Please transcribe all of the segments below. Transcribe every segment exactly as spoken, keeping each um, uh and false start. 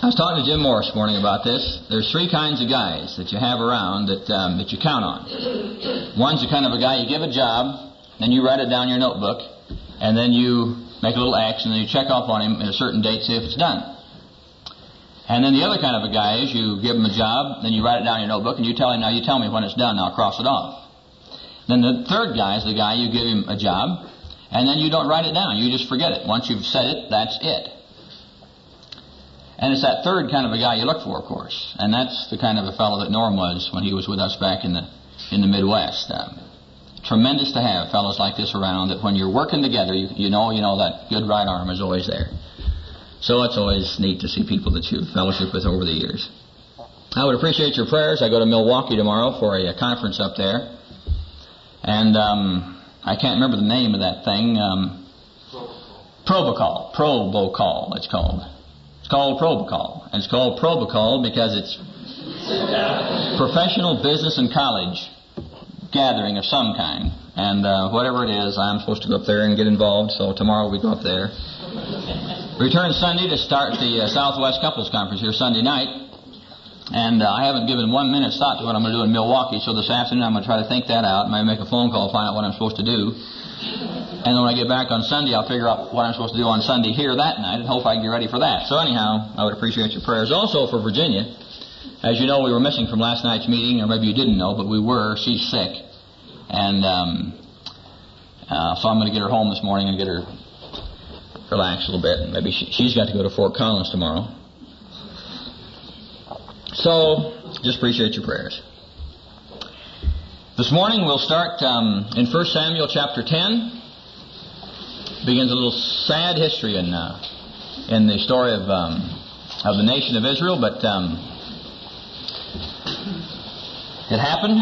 I was talking to Jim Morris this morning about this. There's three kinds of guys that you have around that um, that you count on. One's the kind of a guy you give a job, then you write it down in your notebook, and then you make a little X, and then you check off on him at a certain date, see if it's done. And then the other kind of a guy is you give him a job, then you write it down in your notebook, and you tell him, now you tell me when it's done, now I'll cross it off. Then the third guy is the guy you give him a job, and then you don't write it down, you just forget it. Once you've said it, that's it. And it's that third kind of a guy you look for, of course. And that's the kind of a fellow that Norm was when he was with us back in the in the Midwest. Um, tremendous to have fellows like this around, that when you're working together, you, you know you know that good right arm is always there. So it's always neat to see people that you've fellowshiped with over the years. I would appreciate your prayers. I go to Milwaukee tomorrow for a, a conference up there. And um, I can't remember the name of that thing. Um, Probocol. Probocol, it's called. It's called Probocol. And it's called Probocol because it's professional business and college gathering of some kind. And uh, whatever it is, I'm supposed to go up there and get involved. So tomorrow we go up there. Return Sunday to start the uh, Southwest Couples Conference here Sunday night. And uh, I haven't given one minute's thought to what I'm going to do in Milwaukee. So this afternoon I'm going to try to think that out. Maybe make a phone call, find out what I'm supposed to do. And then when I get back on Sunday, I'll figure out what I'm supposed to do on Sunday here that night and hope I can get ready for that. So anyhow, I would appreciate your prayers. Also for Virginia, as you know, we were missing from last night's meeting, or maybe you didn't know, but we were. She's sick. And um, uh, so I'm going to get her home this morning and get her relaxed a little bit. And maybe she, she's got to go to Fort Collins tomorrow. So just appreciate your prayers. This morning we'll start um, in First Samuel chapter ten. Begins a little sad history in uh, in the story of um, of the nation of Israel, but um, it happened.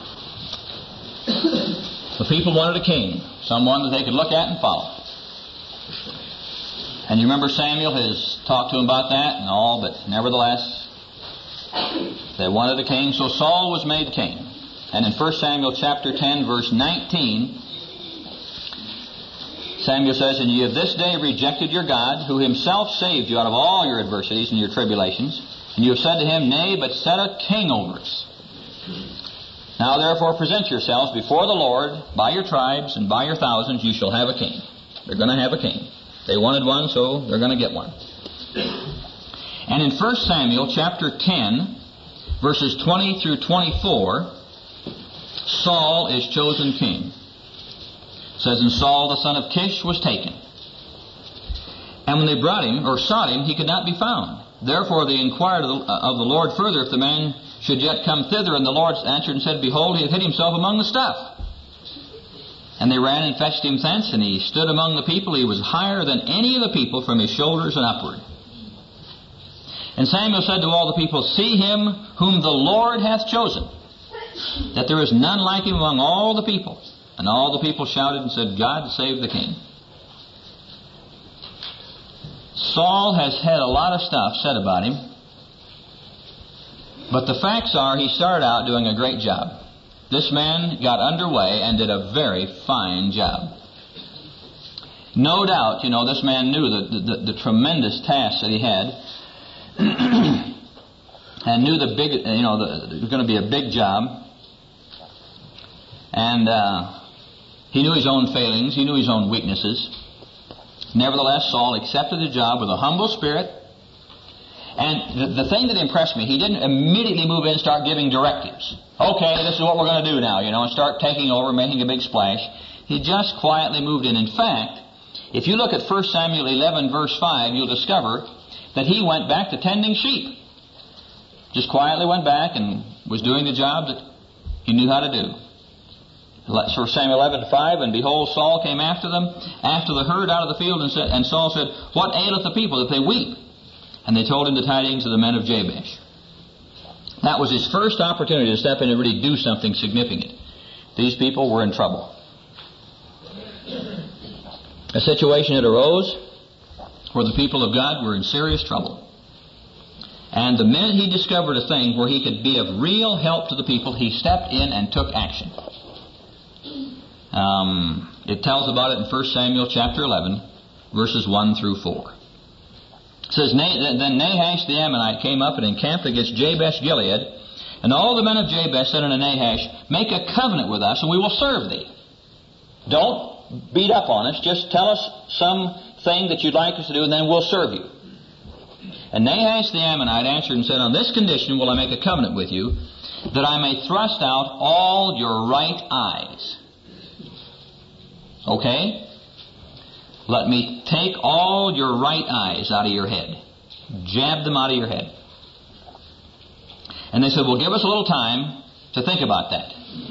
The people wanted a king, someone that they could look at and follow. And you remember Samuel has talked to him about that and all, but nevertheless, they wanted a king, so Saul was made king. And in First Samuel chapter ten, verse nineteen, Samuel says, "And ye have this day rejected your God, who himself saved you out of all your adversities and your tribulations. And you have said to him, Nay, but set a king over us. Now therefore present yourselves before the Lord by your tribes and by your thousands. You shall have a king." They're going to have a king. They wanted one, so they're going to get one. And in First Samuel chapter ten, verses twenty through twenty-four, Saul is chosen king. It says, "And Saul the son of Kish was taken. And when they brought him, or sought him, he could not be found. Therefore they inquired of the, uh, of the Lord further if the man should yet come thither. And the Lord answered and said, Behold, he hath hid himself among the stuff. And they ran and fetched him thence, and he stood among the people. He was higher than any of the people from his shoulders and upward. And Samuel said to all the people, See him whom the Lord hath chosen, that there is none like him among all the people. And all the people shouted and said, God save the king." Saul has had a lot of stuff said about him, but the facts are he started out doing a great job. This man got underway and did a very fine job. No doubt, you know, this man knew the, the, the tremendous task that he had and knew the big, you know, the, it was going to be a big job. And uh, he knew his own failings. He knew his own weaknesses. Nevertheless, Saul accepted the job with a humble spirit. And the, the thing that impressed me, he didn't immediately move in and start giving directives. Okay, this is what we're going to do now, you know, and start taking over, making a big splash. He just quietly moved in. In fact, if you look at First Samuel eleven, verse five, you'll discover that he went back to tending sheep. Just quietly went back and was doing the job that he knew how to do. First Samuel eleven, five, "And behold, Saul came after them, after the herd out of the field, and, said, and Saul said, What aileth the people that they weep? And they told him the tidings of the men of Jabesh." That was his first opportunity to step in and really do something significant. These people were in trouble. A situation had arose where the people of God were in serious trouble. And the minute he discovered a thing where he could be of real help to the people, he stepped in and took action. Um, it tells about it in First Samuel chapter eleven, verses one through four. It says, Then Nahash the Ammonite came up and encamped against Jabesh Gilead, and all the men of Jabesh said unto Nahash, Make a covenant with us, and we will serve thee. Don't beat up on us. Just tell us something that you'd like us to do, and then we'll serve you. And Nahash the Ammonite answered and said, On this condition will I make a covenant with you, that I may thrust out all your right eyes. Okay? Let me take all your right eyes out of your head. Jab them out of your head. And they said, Well, give us a little time to think about that.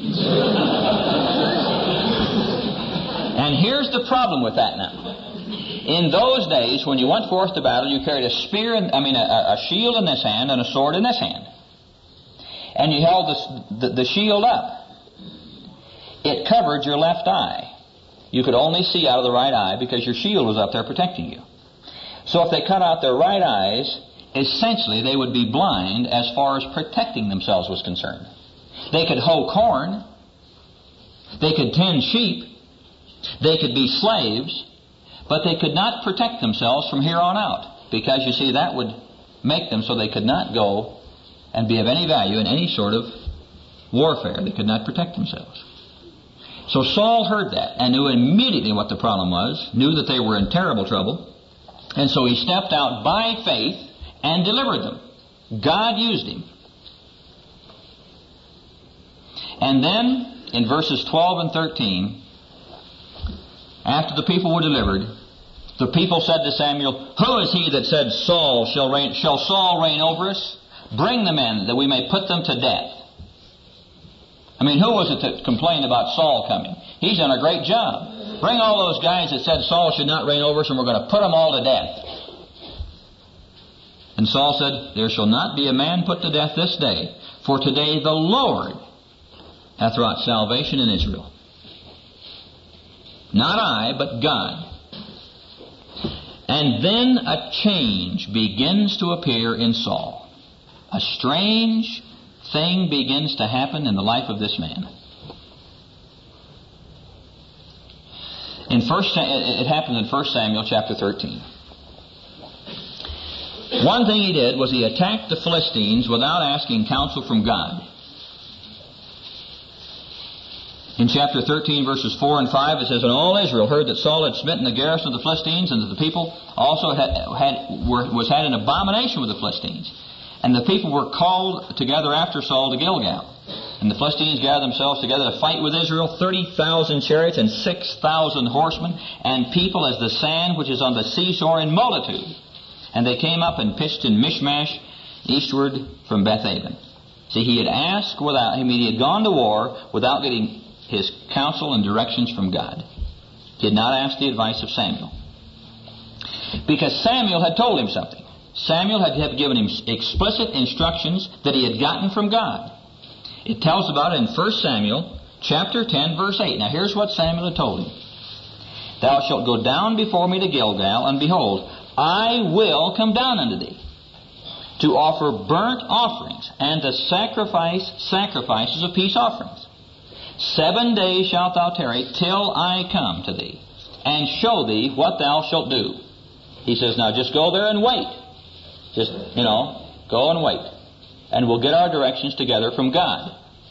And here's the problem with that now. In those days, when you went forth to battle, you carried a spear, in, I mean, a, a shield in this hand and a sword in this hand. And you held the, the, the shield up. It covered your left eye. You could only see out of the right eye because your shield was up there protecting you. So if they cut out their right eyes, essentially they would be blind as far as protecting themselves was concerned. They could hoe corn. They could tend sheep. They could be slaves. But they could not protect themselves from here on out, because, you see, that would make them so they could not go and be of any value in any sort of warfare. They could not protect themselves. So Saul heard that and knew immediately what the problem was, knew that they were in terrible trouble, and so he stepped out by faith and delivered them. God used him. And then, in verses twelve and thirteen, after the people were delivered, the people said to Samuel, Who is he that said, Saul shall reign, shall Saul reign over us? Bring them in, that we may put them to death. I mean, who was it that complained about Saul coming? He's done a great job. Bring all those guys that said Saul should not reign over us, and we're going to put them all to death. And Saul said, There shall not be a man put to death this day, for today the Lord hath wrought salvation in Israel. Not I, but God. And then a change begins to appear in Saul. A strange thing begins to happen in the life of this man. In first, it happened in First Samuel chapter thirteen. One thing he did was he attacked the Philistines without asking counsel from God. In chapter thirteen, verses four and five, it says, And all Israel heard that Saul had smitten the garrison of the Philistines, and that the people also had, had were, was had an abomination with the Philistines. And the people were called together after Saul to Gilgal. And the Philistines gathered themselves together to fight with Israel, thirty thousand chariots and six thousand horsemen, and people as the sand which is on the seashore in multitude. And they came up and pitched in Michmash, eastward from Bethaven. See, he had asked without, I mean, he had gone to war without getting his counsel and directions from God. He did not ask the advice of Samuel. Because Samuel had told him something. Samuel had given him explicit instructions that he had gotten from God. It tells about it in First Samuel chapter ten, verse eight. Now here's what Samuel had told him. Thou shalt go down before me to Gilgal, and behold, I will come down unto thee, to offer burnt offerings, and to sacrifice sacrifices of peace offerings. Seven days shalt thou tarry till I come to thee, and show thee what thou shalt do. He says, now just go there and wait. Just, you know, go and wait. And we'll get our directions together from God.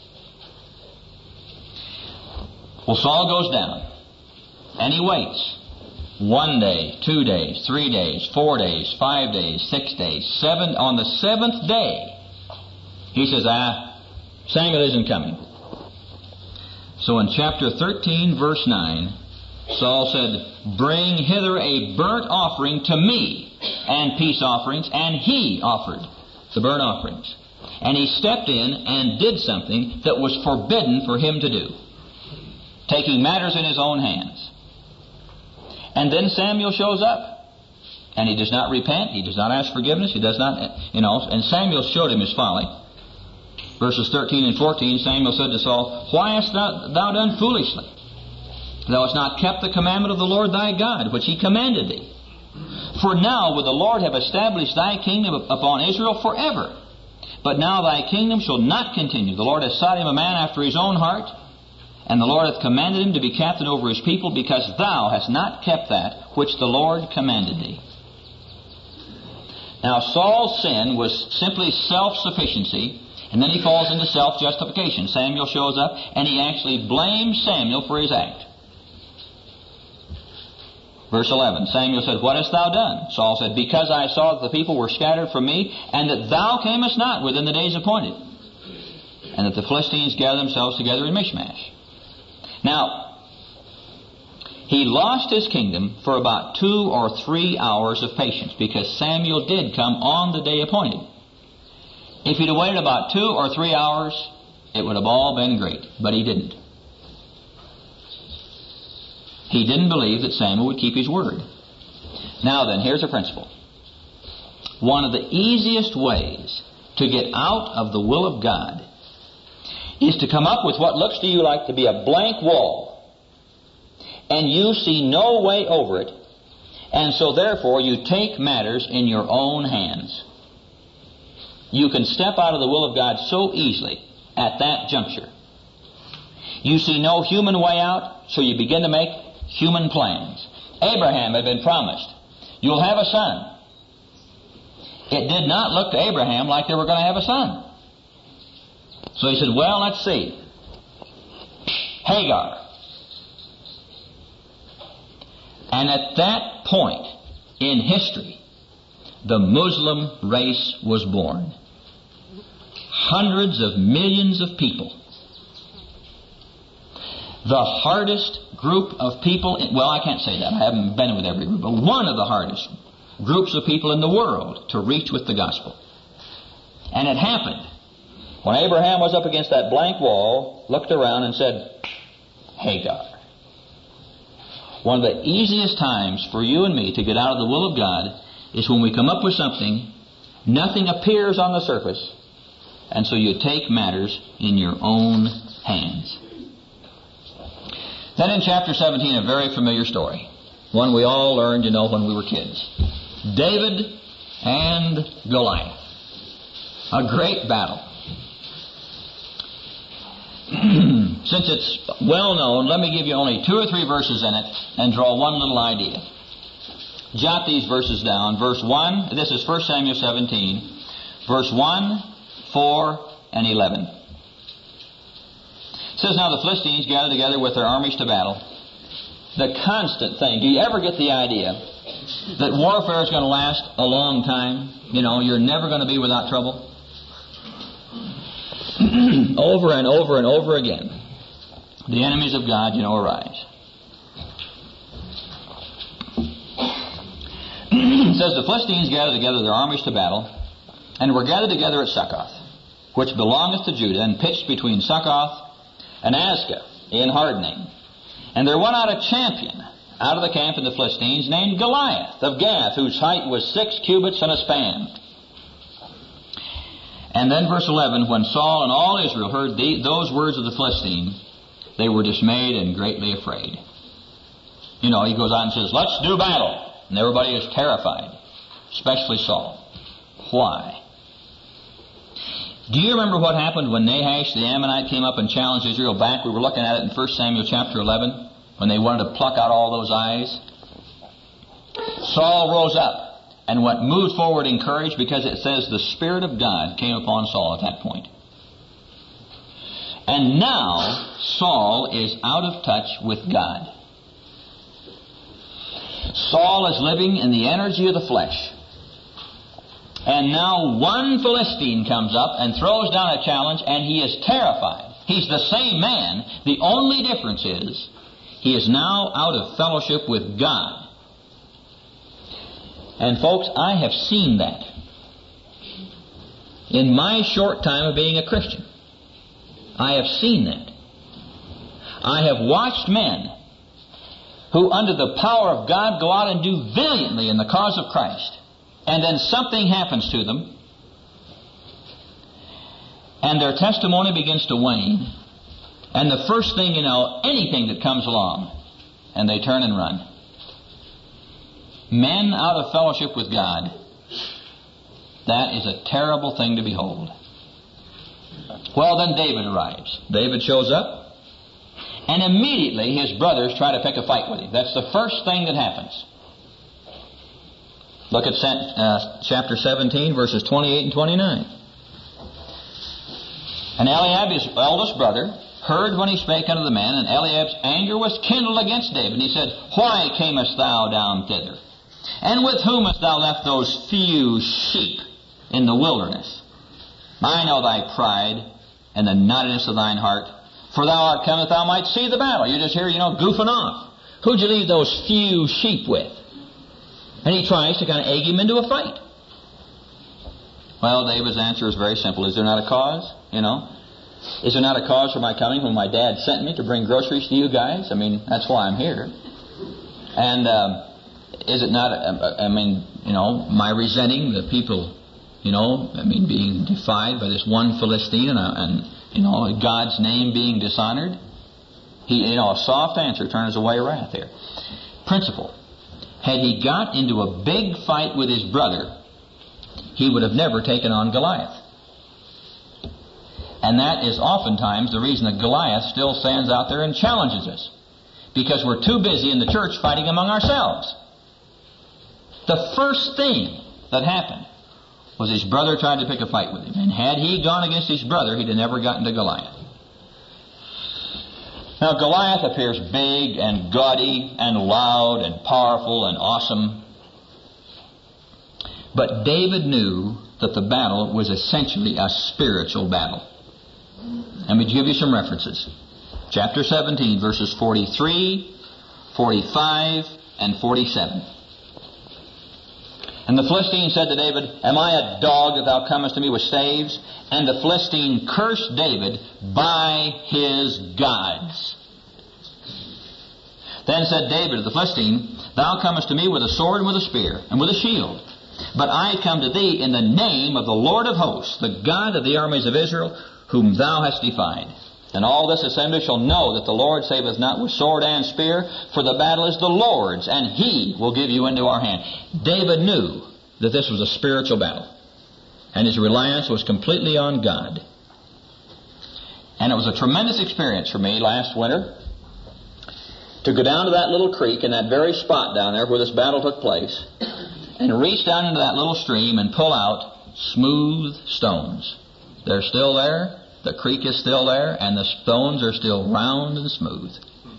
Well, Saul goes down, and he waits. One day, two days, three days, four days, five days, six days, seven. On the seventh day, he says, ah, Samuel isn't coming. So in chapter thirteen, verse nine, Saul said, Bring hither a burnt offering to me, and peace offerings, and he offered the burnt offerings. And he stepped in and did something that was forbidden for him to do, taking matters in his own hands. And then Samuel shows up, and he does not repent, he does not ask forgiveness, he does not, you know, and Samuel showed him his folly. Verses thirteen and fourteen, Samuel said to Saul, Why hast thou, thou done foolishly? Thou hast not kept the commandment of the Lord thy God, which he commanded thee. For now would the Lord have established thy kingdom upon Israel forever. But now thy kingdom shall not continue. The Lord has sought him a man after his own heart, and the Lord hath commanded him to be captain over his people, because thou hast not kept that which the Lord commanded thee. Now, Saul's sin was simply self-sufficiency, and then he falls into self-justification. Samuel shows up, and he actually blames Samuel for his act. Verse eleven, Samuel said, "What hast thou done?" Saul said, "Because I saw that the people were scattered from me, and that thou camest not within the days appointed, and that the Philistines gathered themselves together in Michmash." Now, he lost his kingdom for about two or three hours of patience, because Samuel did come on the day appointed. If he'd have waited about two or three hours, it would have all been great. But he didn't. He didn't believe that Samuel would keep his word. Now then, here's a principle. One of the easiest ways to get out of the will of God is to come up with what looks to you like to be a blank wall, and you see no way over it, and so therefore you take matters in your own hands. You can step out of the will of God so easily at that juncture. You see no human way out, so you begin to make human plans. Abraham had been promised, "You'll have a son." It did not look to Abraham like they were going to have a son. So he said, "Well, let's see. Hagar." And at that point in history, the Muslim race was born. Hundreds of millions of people. The hardest group of people, well, I can't say that. I haven't been with every group, but one of the hardest groups of people in the world to reach with the gospel. And it happened when Abraham was up against that blank wall, looked around and said, "Hagar." One of the easiest times for you and me to get out of the will of God is when we come up with something, nothing appears on the surface, and so you take matters in your own hands. Then in chapter seventeen, a very familiar story, one we all learned, you know, when we were kids. David and Goliath. A great battle. Since it's well known, let me give you only two or three verses in it and draw one little idea. Jot these verses down. Verse one, this is First Samuel seventeen, verse one, four, and eleven. It says, "Now the Philistines gathered together with their armies to battle." The constant thing. Do you ever get the idea that warfare is going to last a long time? You know, you're never going to be without trouble. Over and over and over again, the enemies of God, you know, arise. It says, "The Philistines gathered together their armies to battle, and were gathered together at Succoth, which belongeth to Judah, and pitched between Succoth and Azekah in hardening. And there went out a champion out of the camp of the Philistines, named Goliath of Gath, whose height was six cubits and a span." And then verse eleven, "When Saul and all Israel heard the, those words of the Philistine, they were dismayed and greatly afraid." You know, he goes on and says, "Let's do battle." And everybody is terrified, especially Saul. Why? Do you remember what happened when Nahash the Ammonite came up and challenged Israel back? We were looking at it in First Samuel chapter eleven, when they wanted to pluck out all those eyes. Saul rose up and went moved forward in courage, because it says the Spirit of God came upon Saul at that point. And now Saul is out of touch with God. Saul is living in the energy of the flesh. And now one Philistine comes up and throws down a challenge, and he is terrified. He's the same man. The only difference is he is now out of fellowship with God. And folks, I have seen that in my short time of being a Christian. I have seen that. I have watched men who, under the power of God, go out and do valiantly in the cause of Christ. And then something happens to them, and their testimony begins to wane. And the first thing you know, anything that comes along, and they turn and run. Men out of fellowship with God, that is a terrible thing to behold. Well, then David arrives. David shows up, and immediately his brothers try to pick a fight with him. That's the first thing that happens. Look at uh, chapter seventeen, verses twenty-eight and twenty-nine. And Eliab, his eldest brother, heard when he spake unto the man, and Eliab's anger was kindled against David. And he said, Why camest thou down thither? And with whom hast thou left those few sheep in the wilderness? I know thy pride and the naughtiness of thine heart, for thou art come that thou might see the battle. You're just here, you know, goofing off. Who'd you leave those few sheep with? And he tries to kind of egg him into a fight. Well, David's answer is very simple. Is there not a cause? You know? Is there not a cause for my coming when my dad sent me to bring groceries to you guys? I mean, that's why I'm here. And um, is it not, uh, I mean, you know, my resenting the people, you know, I mean, being defied by this one Philistine and, uh, and you know, God's name being dishonored? He, you know, a soft answer turns away wrath here. Principle. Had he got into a big fight with his brother, he would have never taken on Goliath. And that is oftentimes the reason that Goliath still stands out there and challenges us. Because we're too busy in the church fighting among ourselves. The first thing that happened was his brother tried to pick a fight with him. And had he gone against his brother, he'd have never gotten to Goliath. Now, Goliath appears big and gaudy and loud and powerful and awesome. But David knew that the battle was essentially a spiritual battle. Let me give you some references. Chapter seventeen, verses forty-three, forty-five, and forty-seven. And the Philistine said to David, Am I a dog that thou comest to me with staves? And the Philistine cursed David by his gods. Then said David to the Philistine, Thou comest to me with a sword and with a spear and with a shield. But I come to thee in the name of the Lord of hosts, the God of the armies of Israel, whom thou hast defied. And all this assembly shall know that the Lord saveth not with sword and spear, for the battle is the Lord's, and He will give you into our hand. David knew that this was a spiritual battle, and his reliance was completely on God. And it was a tremendous experience for me last winter to go down to that little creek in that very spot down there where this battle took place, and reach down into that little stream and pull out smooth stones. They're still there. The creek is still there, and the stones are still round and smooth.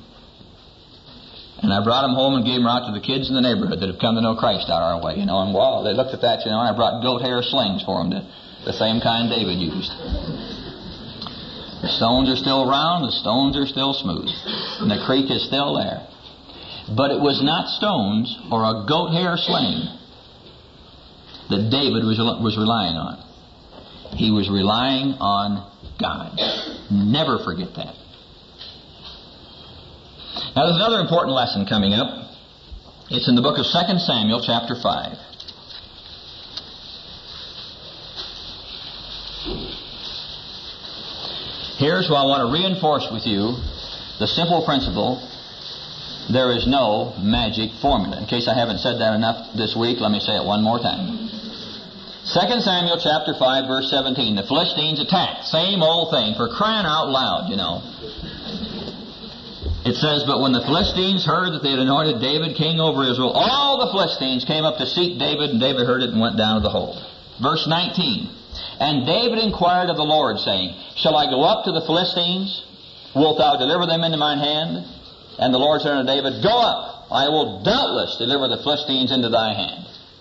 And I brought them home and gave them out to the kids in the neighborhood that have come to know Christ out our way, you know. And wow, they looked at that, you know. And I brought goat hair slings for them, to, the same kind David used. The stones are still round, the stones are still smooth, and the creek is still there. But it was not stones or a goat hair sling that David was was relying on. He was relying on God. Never forget that. Now there's another important lesson coming up. It's in the book of Second Samuel, chapter five. Here's what I want to reinforce with you, the simple principle: there is no magic formula. In case I haven't said that enough this week, let me say it one more time. Second Samuel chapter five, verse seventeen. The Philistines attacked. Same old thing, for crying out loud, you know. It says, But when the Philistines heard that they had anointed David king over Israel, all the Philistines came up to seek David, and David heard it and went down to the hole. Verse nineteen. And David inquired of the Lord, saying, Shall I go up to the Philistines? Wilt thou deliver them into mine hand? And the Lord said unto David, Go up, I will doubtless deliver the Philistines into thy hand.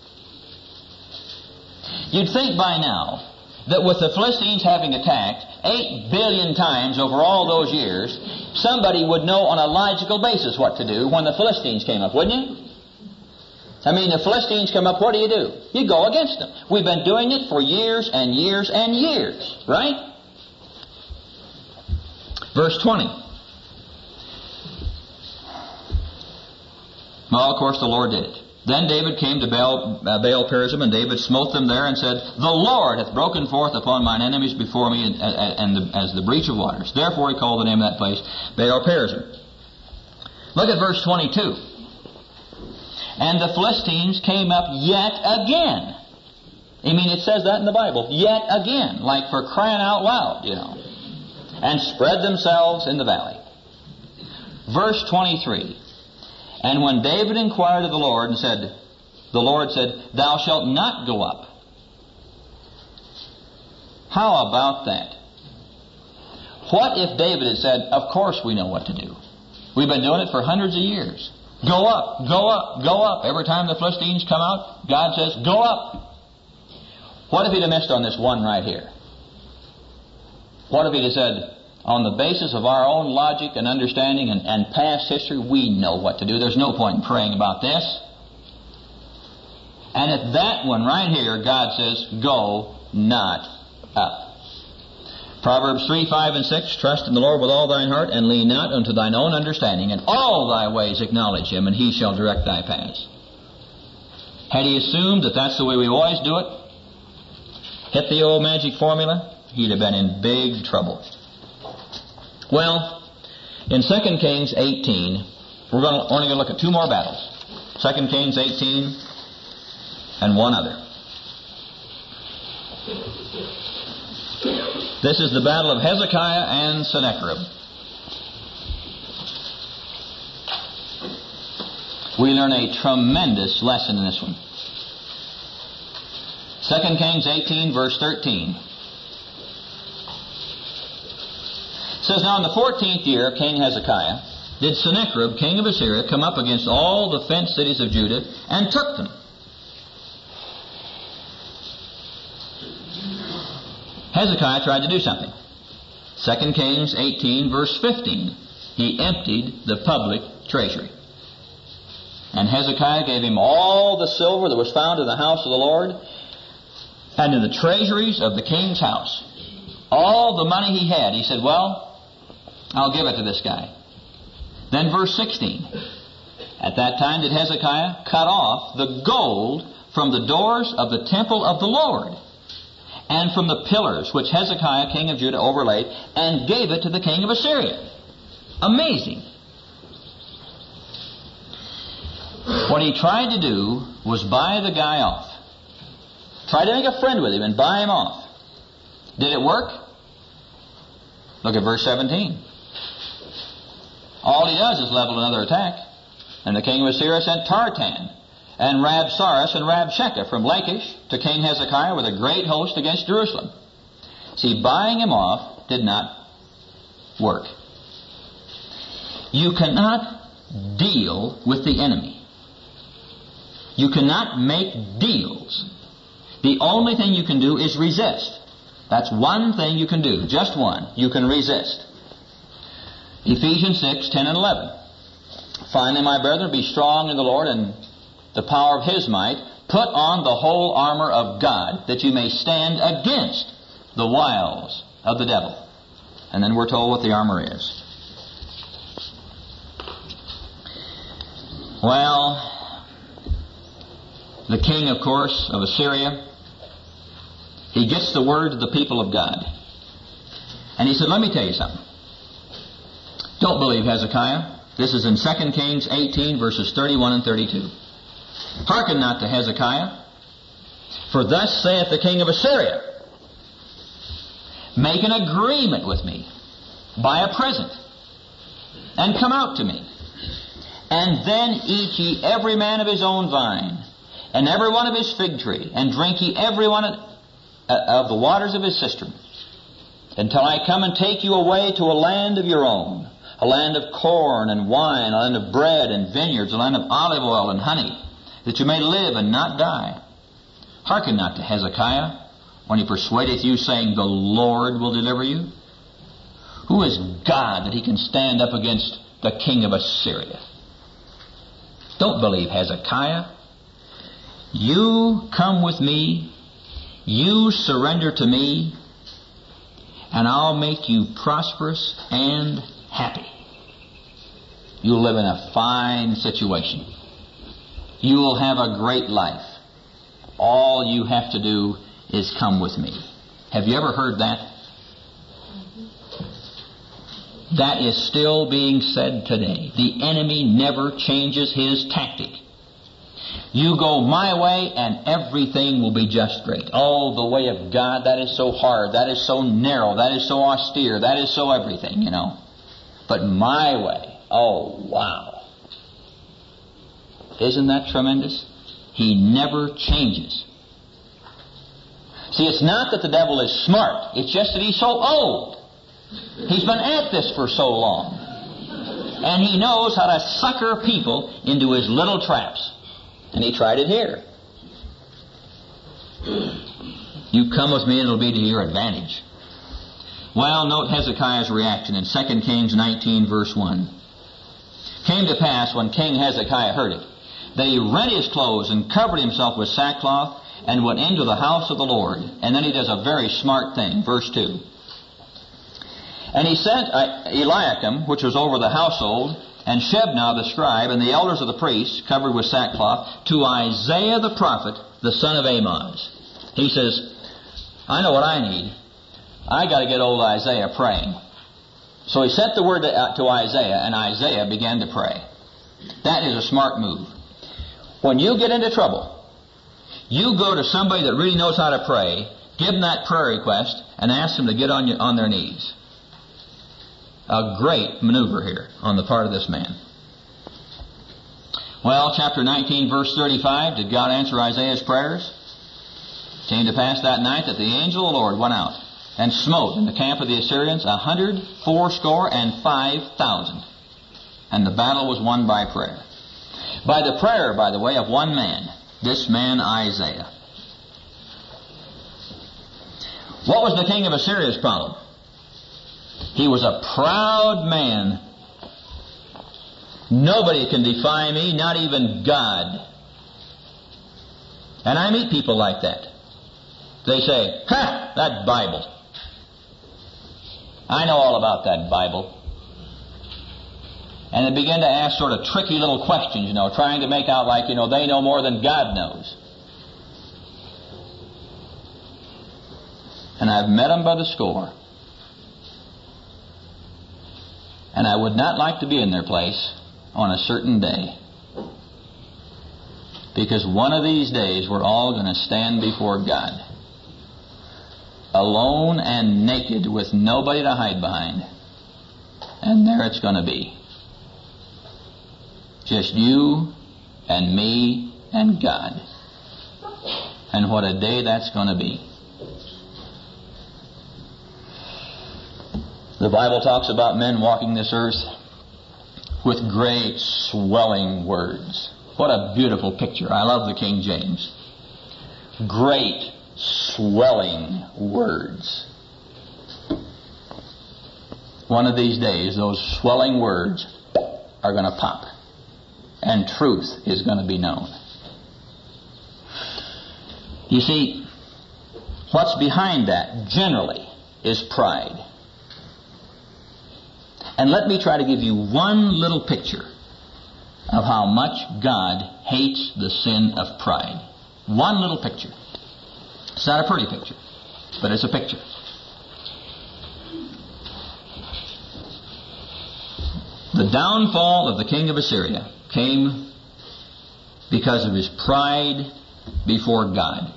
You'd think by now that with the Philistines having attacked eight billion times over all those years, somebody would know on a logical basis what to do when the Philistines came up, wouldn't you? I mean, the Philistines come up, what do you do? You go against them. We've been doing it for years and years and years, right? Verse twenty. Well, of course, the Lord did it. Then David came to Baal, uh, Baal Perazim, and David smote them there and said, The Lord hath broken forth upon mine enemies before me, and, and, and the, as the breach of waters. Therefore he called the name of that place Baal Perazim. Look at verse twenty-two. And the Philistines came up yet again. I mean, it says that in the Bible. Yet again, like for crying out loud, you know. And spread themselves in the valley. Verse twenty-three. And when David inquired of the Lord and said, the Lord said, "Thou shalt not go up." How about that? What if David had said, "Of course we know what to do. We've been doing it for hundreds of years. Go up, go up, go up." Every time the Philistines come out, God says, "Go up." What if he'd have missed on this one right here? What if he'd have said, "On the basis of our own logic and understanding and, and past history, we know what to do. There's no point in praying about this." And at that one right here, God says, "Go not up." Proverbs three, five, and six, "Trust in the Lord with all thine heart, and lean not unto thine own understanding. In all thy ways acknowledge Him, and He shall direct thy paths." Had he assumed that that's the way we always do it, hit the old magic formula, he'd have been in big trouble. Well, in Second Kings eighteen, we're going to, only going to look at two more battles. Second Kings eighteen and one other. This is the battle of Hezekiah and Sennacherib. We learn a tremendous lesson in this one. Second Kings eighteen, verse thirteen. It says, "Now in the fourteenth year of King Hezekiah did Sennacherib, king of Assyria, come up against all the fenced cities of Judah, and took them." Hezekiah tried to do something. Second Kings eighteen, verse fifteen. He emptied the public treasury. And Hezekiah gave him all the silver that was found in the house of the Lord and in the treasuries of the king's house. All the money he had. He said, "Well, I'll give it to this guy." Then verse sixteen. "At that time did Hezekiah cut off the gold from the doors of the temple of the Lord, and from the pillars which Hezekiah king of Judah overlaid, and gave it to the king of Assyria." Amazing. What he tried to do was buy the guy off. Tried to make a friend with him and buy him off. Did it work? Look at verse seventeen. All he does is level another attack. "And the king of Assyria sent Tartan and Rabsaris and Rabshakeh from Lachish to King Hezekiah with a great host against Jerusalem." See, buying him off did not work. You cannot deal with the enemy. You cannot make deals. The only thing you can do is resist. That's one thing you can do. Just one. You can resist. Ephesians six, ten and eleven. "Finally, my brethren, be strong in the Lord and the power of His might. Put on the whole armor of God, that you may stand against the wiles of the devil." And then we're told what the armor is. Well, the king, of course, of Assyria, he gets the word to the people of God. And he said, "Let me tell you something. Don't believe Hezekiah." This is in Second Kings eighteen, verses thirty-one and thirty-two. "Hearken not to Hezekiah, for thus saith the king of Assyria, Make an agreement with me, buy a present, and come out to me. And then eat ye every man of his own vine, and every one of his fig tree, and drink ye every one of, uh, of the waters of his cistern, until I come and take you away to a land of your own, a land of corn and wine, a land of bread and vineyards, a land of olive oil and honey, that you may live and not die. Hearken not to Hezekiah, when he persuadeth you, saying, The Lord will deliver you. Who is God that he can stand up against the king of Assyria? Don't believe Hezekiah. You come with me, you surrender to me, and I'll make you prosperous and happy. You'll live in a fine situation. You'll have a great life. All you have to do is come with me. Have you ever heard that? That is still being said today. The enemy never changes his tactic. You go my way and everything will be just great. Oh, the way of God, that is so hard, that is so narrow, that is so austere, that is so everything, you know. But my way, oh, wow. Isn't that tremendous? He never changes. See, it's not that the devil is smart. It's just that he's so old. He's been at this for so long. And he knows how to sucker people into his little traps. And he tried it here. You come with me and it'll be to your advantage. Well, note Hezekiah's reaction in Second Kings nineteen, verse one. Came to pass, when King Hezekiah heard it, that he rent his clothes and covered himself with sackcloth and went into the house of the Lord. And then he does a very smart thing. Verse two. And he sent Eliakim, which was over the household, and Shebna the scribe, and the elders of the priests, covered with sackcloth, to Isaiah the prophet, the son of Amoz. He says, I know what I need. I got to get old Isaiah praying. So he sent the word to, uh, to Isaiah, and Isaiah began to pray. That is a smart move. When you get into trouble, you go to somebody that really knows how to pray, give them that prayer request, and ask them to get on, your, on their knees. A great maneuver here on the part of this man. Well, chapter nineteen, verse thirty-five, did God answer Isaiah's prayers? Came to pass that night that the angel of the Lord went out and smote in the camp of the Assyrians a hundred fourscore and five thousand. And the battle was won by prayer. By the prayer, by the way, of one man, this man Isaiah. What was the king of Assyria's problem? He was a proud man. Nobody can defy me, not even God. And I meet people like that. They say, ha, that Bible. I know all about that Bible. And they begin to ask sort of tricky little questions, you know, trying to make out like, you know, they know more than God knows. And I've met them by the score. And I would not like to be in their place on a certain day. Because one of these days we're all going to stand before God. Alone and naked with nobody to hide behind. And there it's going to be. Just you and me and God. And what a day that's going to be. The Bible talks about men walking this earth with great swelling words. What a beautiful picture. I love the King James. Great swelling words. One of these days, those swelling words are going to pop. And truth is going to be known. You see, what's behind that generally is pride. And let me try to give you one little picture of how much God hates the sin of pride. One little picture. It's not a pretty picture, but it's a picture. The downfall of the king of Assyria came because of his pride before God.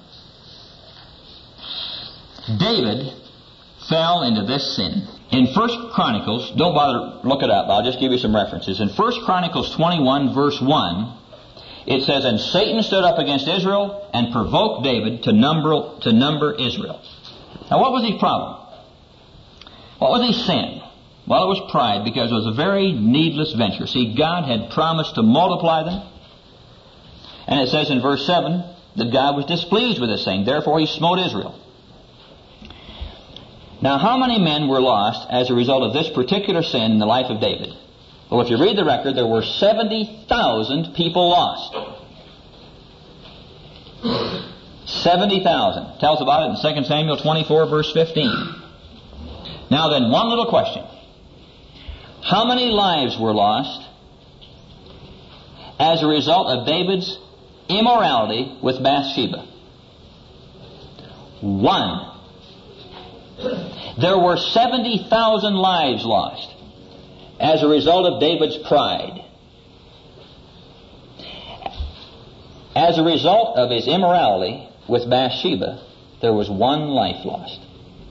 David fell into this sin. In First Chronicles, don't bother to look it up, I'll just give you some references. In First Chronicles twenty-one, verse one, it says, And Satan stood up against Israel and provoked David to number, to number Israel. Now what was his problem? What was his sin? Well, it was pride, because it was a very needless venture. See, God had promised to multiply them. And it says in verse seven that God was displeased with this thing. Therefore he smote Israel. Now, how many men were lost as a result of this particular sin in the life of David? Well, if you read the record, there were seventy thousand people lost. seventy thousand. Tells about it in Second Samuel twenty-four, verse fifteen. Now then, one little question. How many lives were lost as a result of David's immorality with Bathsheba? One. There were seventy thousand lives lost as a result of David's pride. As a result of his immorality with Bathsheba, there was one life lost.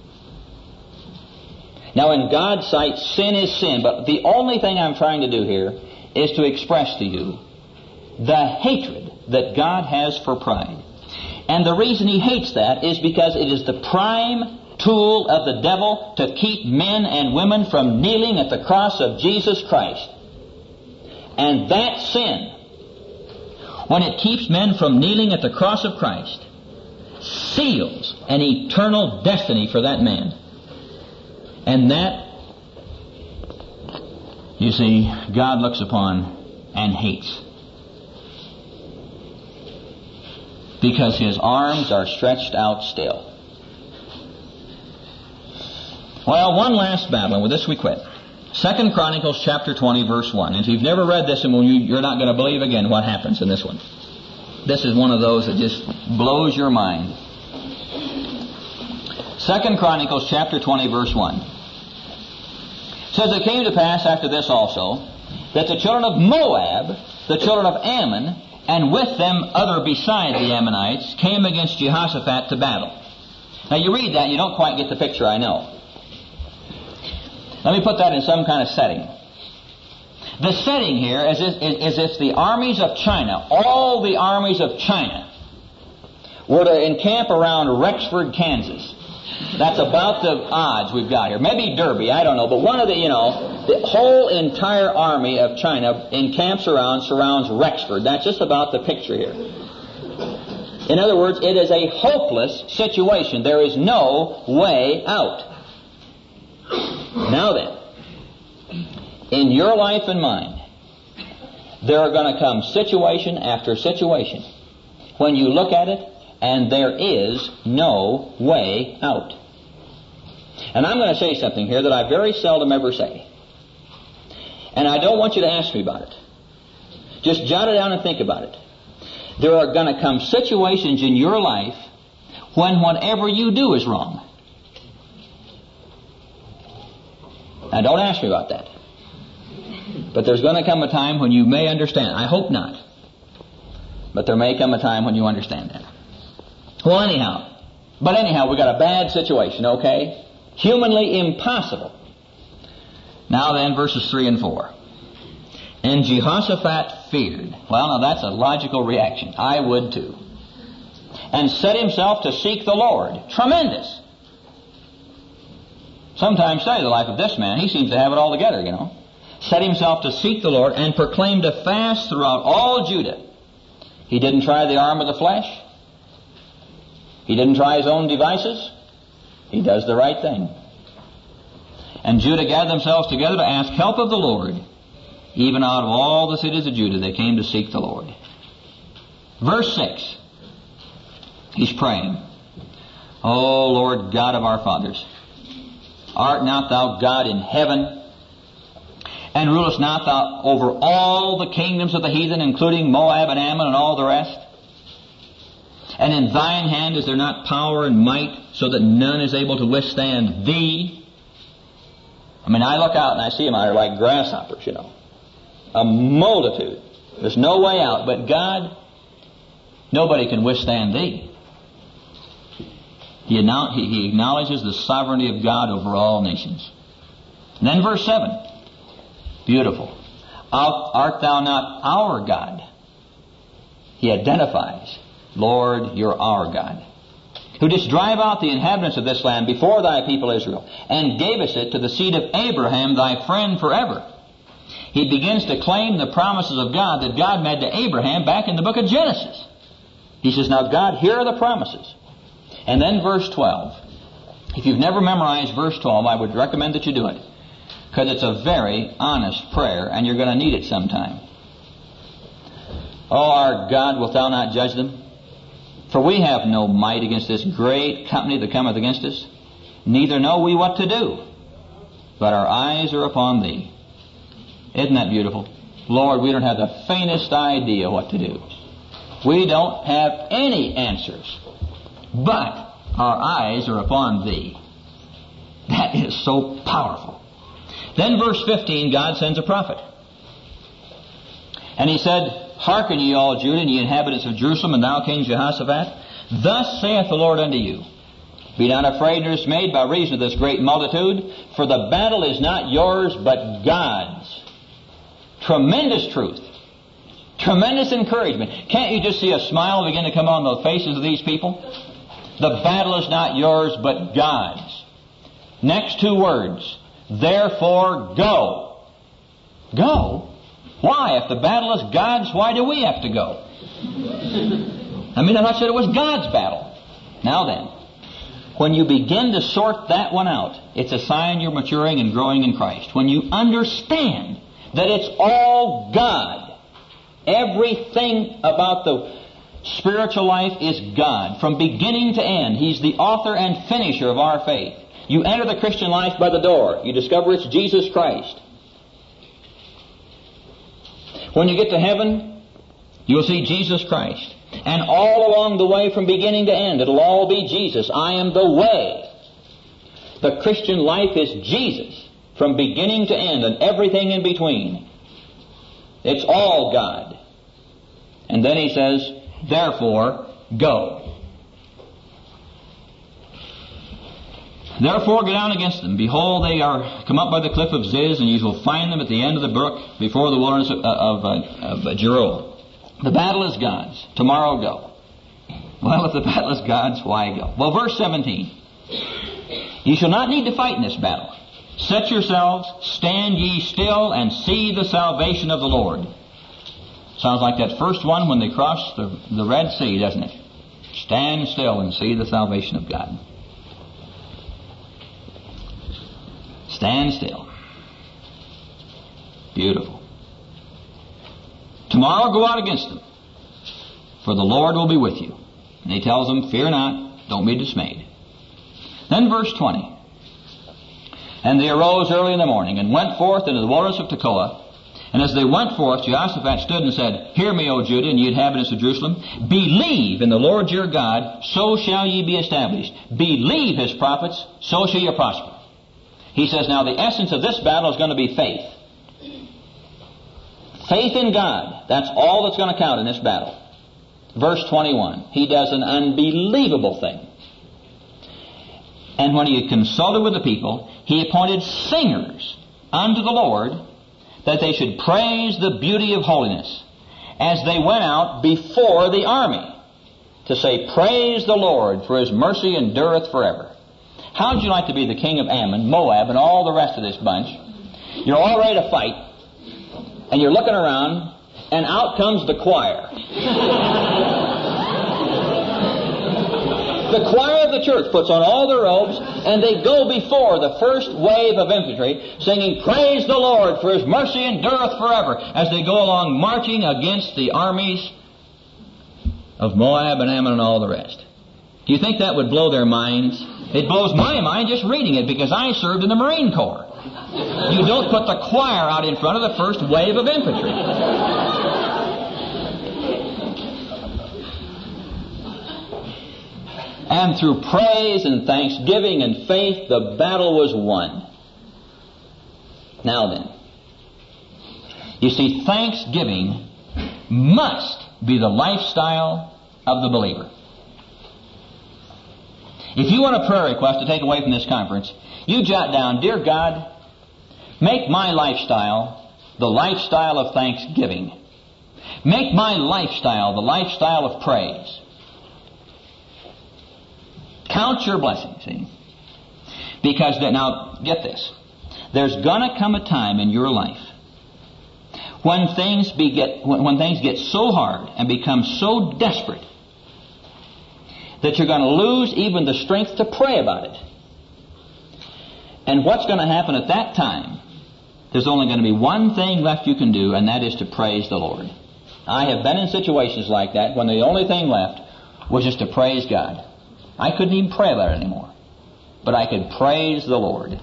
Now, in God's sight, sin is sin, but the only thing I'm trying to do here is to express to you the hatred that God has for pride. And the reason he hates that is because it is the prime tool of the devil to keep men and women from kneeling at the cross of Jesus Christ. And that sin, when it keeps men from kneeling at the cross of Christ, seals an eternal destiny for that man. And that, you see, God looks upon and hates. Because his arms are stretched out still. Well, one last battle, and with this we quit. Second Chronicles chapter twenty, verse one. And if you've never read this, you're not going to believe again what happens in this one. This is one of those that just blows your mind. Second Chronicles chapter twenty, verse one. It says, it came to pass after this also, that the children of Moab, the children of Ammon, and with them other beside the Ammonites, came against Jehoshaphat to battle. Now you read that, you don't quite get the picture, I know. Let me put that in some kind of setting. The setting here is if, is if the armies of China, all the armies of China, were to encamp around Rexford, Kansas. That's about the odds we've got here. Maybe Derby, I don't know. But one of the, you know, the whole entire army of China encamps around, surrounds Rexford. That's just about the picture here. In other words, it is a hopeless situation. There is no way out. Now then, in your life and mine, there are going to come situation after situation when you look at it and there is no way out. And I'm going to say something here that I very seldom ever say. And I don't want you to ask me about it. Just jot it down and think about it. There are going to come situations in your life when whatever you do is wrong. Now don't ask me about that. But there's going to come a time when you may understand. I hope not. But there may come a time when you understand that. Well, anyhow. But anyhow, we got a bad situation, okay? Humanly impossible. Now then, verses three and four. And Jehoshaphat feared. Well, now that's a logical reaction. I would too. And set himself to seek the Lord. Tremendous. Sometimes study the life of this man. He seems to have it all together, you know. Set himself to seek the Lord and proclaimed a fast throughout all Judah. He didn't try the arm of the flesh. He didn't try his own devices. He does the right thing. And Judah gathered themselves together to ask help of the Lord. Even out of all the cities of Judah, they came to seek the Lord. Verse six. He's praying. O Lord God of our fathers, art not thou God in heaven? And rulest not thou over all the kingdoms of the heathen, including Moab and Ammon and all the rest? And in thine hand is there not power and might, so that none is able to withstand thee? I mean, I look out and I see them out there like grasshoppers, you know. A multitude. There's no way out. But God, nobody can withstand thee. He acknowledges the sovereignty of God over all nations. And then verse seven. Beautiful. Art thou not our God? He identifies. Lord, you're our God, who didst drive out the inhabitants of this land before thy people Israel, and gavest it to the seed of Abraham, thy friend forever. He begins to claim the promises of God that God made to Abraham back in the book of Genesis. He says, now God, here are the promises. And then verse twelve. If you've never memorized verse twelve, I would recommend that you do it, because it's a very honest prayer, and you're going to need it sometime. O our God, wilt thou not judge them? For we have no might against this great company that cometh against us, neither know we what to do, but our eyes are upon thee. Isn't that beautiful? Lord, we don't have the faintest idea what to do. We don't have any answers, but our eyes are upon thee. That is so powerful. Then verse fifteen, God sends a prophet. And he said, Hearken ye all Judah, and ye inhabitants of Jerusalem, and thou King Jehoshaphat, thus saith the Lord unto you, Be not afraid nor dismayed by reason of this great multitude, for the battle is not yours, but God's. Tremendous truth. Tremendous encouragement. Can't you just see a smile begin to come on the faces of these people? The battle is not yours, but God's. Next two words. Therefore, go. Go? Why? If the battle is God's, why do we have to go? I mean, I thought it was God's battle. Now then, when you begin to sort that one out, it's a sign you're maturing and growing in Christ. When you understand that it's all God. Everything about the spiritual life is God. From beginning to end, He's the author and finisher of our faith. You enter the Christian life by the door. You discover it's Jesus Christ. When you get to heaven, you'll see Jesus Christ. And all along the way from beginning to end, it'll all be Jesus. I am the way. The Christian life is Jesus from beginning to end and everything in between. It's all God. And then he says, therefore, go. Therefore, get down against them. Behold, they are come up by the cliff of Ziz, and you shall find them at the end of the brook before the wilderness of, of, of, of Jeruel. The battle is God's. Tomorrow, go. Well, if the battle is God's, why go? Well, verse seventeen. You shall not need to fight in this battle. Set yourselves, stand ye still, and see the salvation of the Lord. Sounds like that first one when they crossed the, the Red Sea, doesn't it? Stand still and see the salvation of God. Stand still. Beautiful. Tomorrow go out against them, for the Lord will be with you. And he tells them, fear not, don't be dismayed. Then verse twenty. And they arose early in the morning, and went forth into the wilderness of Tekoa. And as they went forth, Jehoshaphat stood and said, hear me, O Judah, and ye inhabitants of Jerusalem. Believe in the Lord your God, so shall ye be established. Believe His prophets, so shall ye prosper. He says, now the essence of this battle is going to be faith. Faith in God. That's all that's going to count in this battle. Verse twenty-one. He does an unbelievable thing. And when he had consulted with the people, he appointed singers unto the Lord, that they should praise the beauty of holiness, as they went out before the army, to say, praise the Lord, for His mercy endureth forever. How would you like to be the king of Ammon, Moab, and all the rest of this bunch? You're all ready to fight, and you're looking around, and out comes the choir. The choir of the church puts on all their robes, and they go before the first wave of infantry, singing, praise the Lord, for His mercy endureth forever, as they go along marching against the armies of Moab and Ammon and all the rest. Do you think that would blow their minds? It blows my mind just reading it, because I served in the Marine Corps. You don't put the choir out in front of the first wave of infantry. And through praise and thanksgiving and faith, the battle was won. Now then, you see, thanksgiving must be the lifestyle of the believer. If you want a prayer request to take away from this conference, you jot down, dear God, make my lifestyle the lifestyle of thanksgiving. Make my lifestyle the lifestyle of praise. Count your blessings, see? Because, now, get this. There's going to come a time in your life when things, be get, when, when things get so hard and become so desperate that you're going to lose even the strength to pray about it. And what's going to happen at that time? There's only going to be one thing left you can do, and that is to praise the Lord. I have been in situations like that when the only thing left was just to praise God. I couldn't even pray about it anymore. But I could praise the Lord.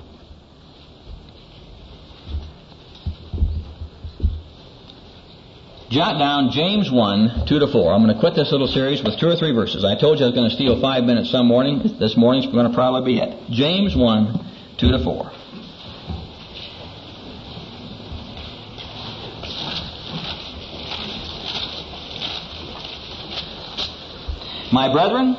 Jot down James one, two to four. I'm going to quit this little series with two or three verses. I told you I was going to steal five minutes some morning. This morning's going to probably be it. James one, two to four. My brethren,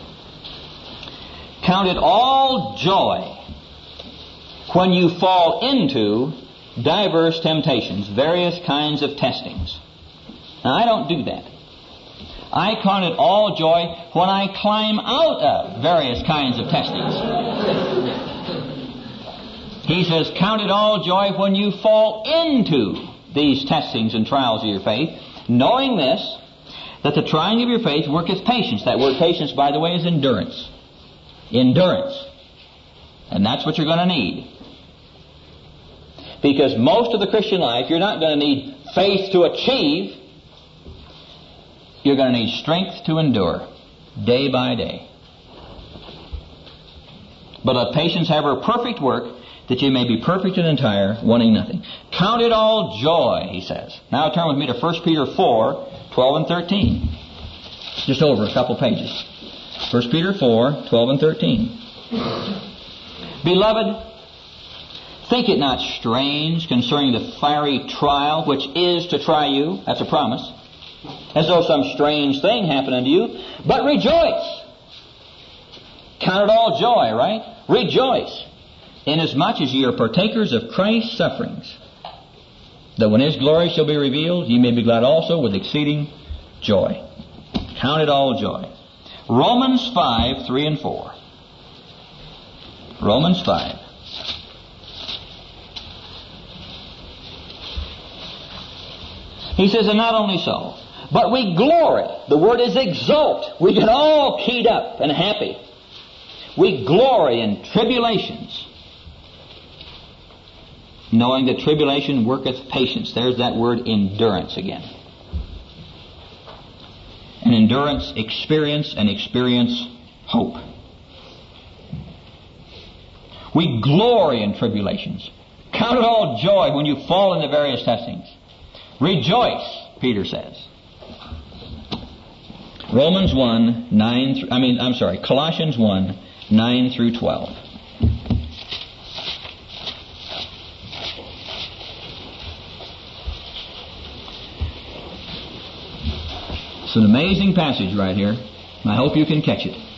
count it all joy when you fall into diverse temptations, various kinds of testings. Now, I don't do that. I count it all joy when I climb out of various kinds of testings. He says, count it all joy when you fall into these testings and trials of your faith, knowing this, that the trying of your faith worketh patience. That word patience, by the way, is endurance. Endurance. And that's what you're going to need. Because most of the Christian life, you're not going to need faith to achieve. You're going to need strength to endure, day by day. But let patience have her perfect work, that you may be perfect and entire, wanting nothing. Count it all joy, he says. Now turn with me to First Peter four, twelve and thirteen. Just over a couple pages. First Peter four, twelve and thirteen. Beloved, think it not strange concerning the fiery trial which is to try you. That's a promise. As though some strange thing happened unto you. But rejoice. Count it all joy, right? Rejoice. Inasmuch as ye are partakers of Christ's sufferings, that when His glory shall be revealed, ye may be glad also with exceeding joy. Count it all joy. Romans five, three and four. Romans five. He says, and not only so, but we glory. The word is exult. We get all keyed up and happy. We glory in tribulations, knowing that tribulation worketh patience. There's that word endurance again. And endurance, experience, and experience, hope. We glory in tribulations. Count it all joy when you fall into various testings. Rejoice, Peter says. Romans one, nine, th- I mean, I'm sorry, Colossians one, nine through twelve. It's an amazing passage right here. I hope you can catch it.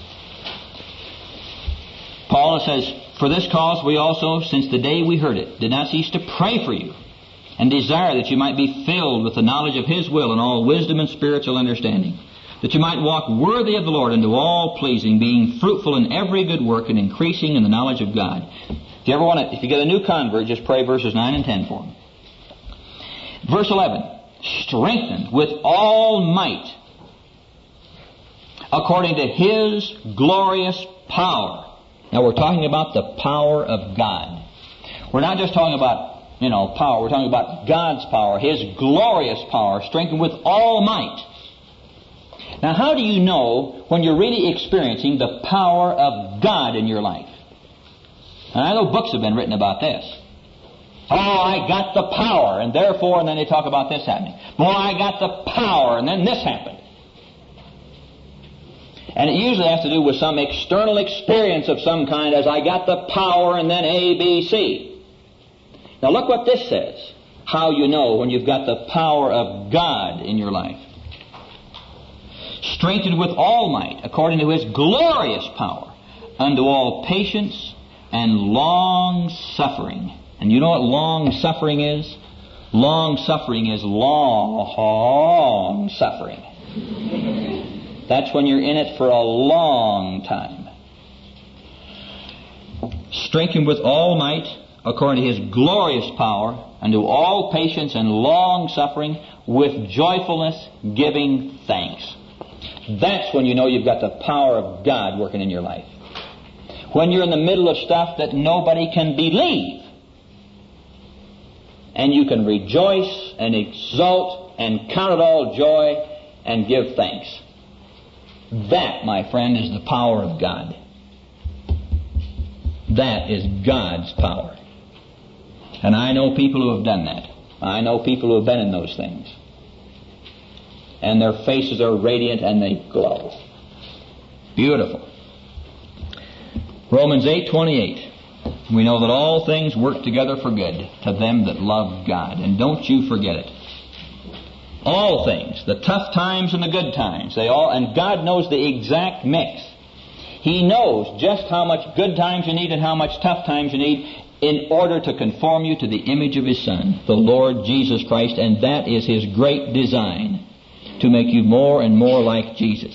Paul says, for this cause we also, since the day we heard it, did not cease to pray for you, and desire that you might be filled with the knowledge of His will and all wisdom and spiritual understanding, that you might walk worthy of the Lord unto all pleasing, being fruitful in every good work and increasing in the knowledge of God. If you ever want to, if you get a new convert, just pray verses nine and ten for him. Verse eleven, strengthened with all might, according to His glorious power. Now we're talking about the power of God. We're not just talking about You know, power. We're talking about God's power, His glorious power, strengthened with all might. Now, how do you know when you're really experiencing the power of God in your life? And I know books have been written about this. Oh, I got the power, and therefore, and then they talk about this happening. Well, I got the power, and then this happened. And it usually has to do with some external experience of some kind, as I got the power, and then A, B, C. Now look what this says. How you know when you've got the power of God in your life. Strengthened with all might, according to His glorious power, unto all patience and long suffering. And you know what long suffering is? Long suffering is long suffering. That's when you're in it for a long time. Strengthened with all might, according to His glorious power, unto all patience and long suffering, with joyfulness giving thanks. That's when you know you've got the power of God working in your life. When you're in the middle of stuff that nobody can believe, and you can rejoice and exult and count it all joy and give thanks. That, my friend, is the power of God. That is God's power. And I know people who have done that. I know people who have been in those things. And their faces are radiant and they glow. Beautiful. Romans eight twenty-eight. We know that all things work together for good to them that love God. And don't you forget it. All things, the tough times and the good times, they all, and God knows the exact mix. He knows just how much good times you need and how much tough times you need in order to conform you to the image of His Son, the Lord Jesus Christ, and that is His great design. to make you more and more like Jesus.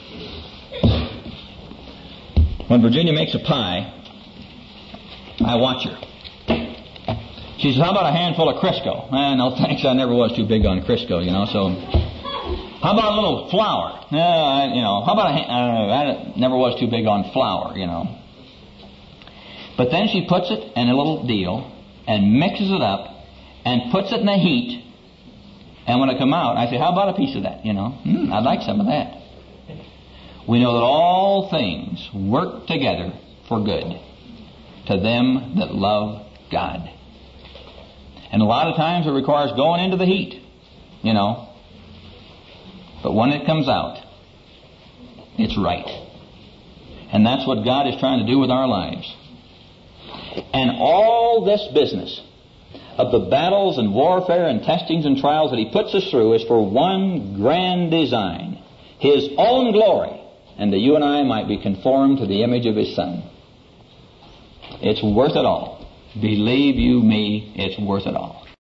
When Virginia makes a pie, I watch her. She says, how about a handful of Crisco? Eh, no thanks, I never was too big on Crisco, you know, so... How about a little flour? Eh, I, you know, how about a... Uh, I never was too big on flour, you know. But then she puts it in a little deal and mixes it up and puts it in the heat. And when it come out, I say, how about a piece of that, you know? Mm, I'd like some of that. We know that all things work together for good to them that love God. And a lot of times it requires going into the heat, you know. But when it comes out, it's right. And that's what God is trying to do with our lives. And all this business of the battles and warfare and testings and trials that He puts us through is for one grand design. His own glory. And that you and I might be conformed to the image of His Son. It's worth it all. Believe you me, it's worth it all.